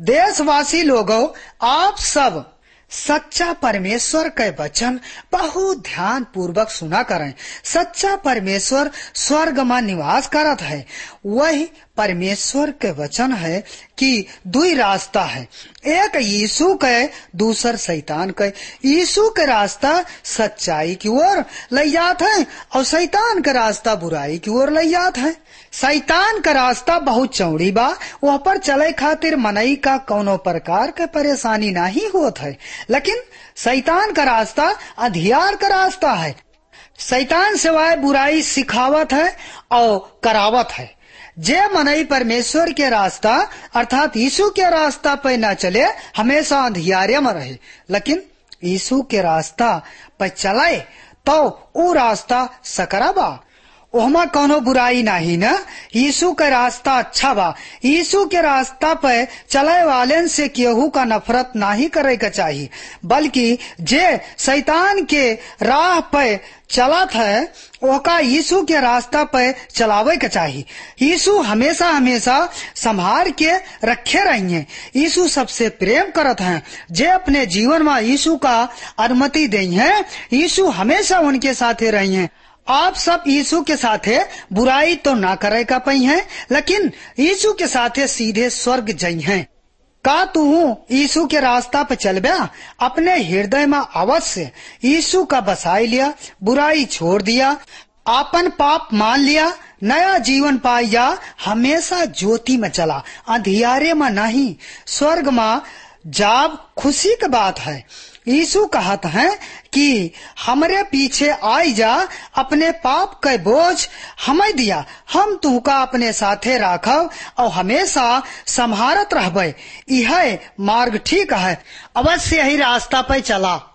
देशवासी लोगों, आप सब सच्चा परमेश्वर के वचन बहुत ध्यान पूर्वक सुना करें। सच्चा परमेश्वर स्वर्ग में निवास करत है। वही परमेश्वर के वचन है कि दुई रास्ता है, एक यीशु के, दूसर शैतान के। यीशु के रास्ता सच्चाई की ओर ले जात है और शैतान का रास्ता बुराई की ओर ले जात है। शैतान का रास्ता बहुत चौड़ी बा, वह पर चले खातिर मनई का कोनो प्रकार के परेशानी नहीं होत है, लेकिन शैतान का रास्ता अंधियार का रास्ता है। शैतान सिवाय बुराई सिखावत है और करावत है। जे मनई परमेश्वर के रास्ता अर्थात यीशु के रास्ता पे न चले, हमेशा अंधियारे में रहे, लेकिन यीशु के रास्ता पे चले तो वो रास्ता सकरा बा, ओहमा कोनो बुराई नहीं न। यीशु का रास्ता अच्छा बा। यीशु के रास्ता पे चले वाले से केहू का नफरत नहीं करे के चाहिए, बल्कि जे शैतान के राह पे चलत है ओका यीशु के रास्ता पे चलावे के चाहिए। यीशु हमेशा हमेशा संभाल के रखे रहिए। यीशु सबसे प्रेम करत हैं। जे अपने जीवन में यीशु का अनुमति दे हैं, यीशु हमेशा उनके साथे रहिए। आप सब यीशु के साथे बुराई तो ना करे का पई हैं, लेकिन यीशु के साथे सीधे स्वर्ग जाई हैं। का तू यीशु के रास्ता पे चल बया? अपने हृदय में अवश्य यीशु का बसाई लिया, बुराई छोड़ दिया, आपन पाप मान लिया, नया जीवन पाया, हमेशा ज्योति में चला, अंधियारे में नहीं, स्वर्ग में जाब खुशी की बात है। यीशु कहत है कि हमरे पीछे आई जा, अपने पाप के बोझ हमें दिया, हम तुका अपने साथे राखब और हमेशा संभारत रहबे। यह मार्ग ठीक है, अवश्य यही रास्ता पे चला।